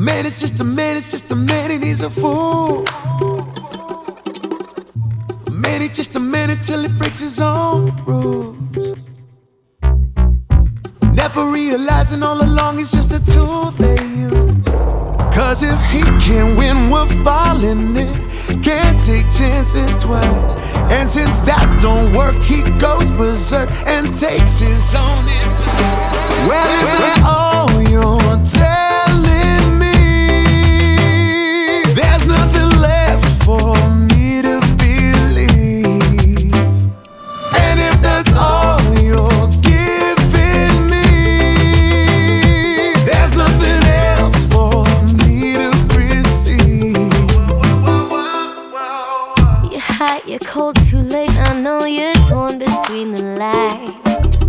man is just a man, it's just a man and he's a fool. A man is just a man until he breaks his own rules. Never realizing all along it's just a tool they use. Cause if he can't win, we're falling in. Can't take chances twice. And since that don't work, he goes berserk and takes his own advice. Well, if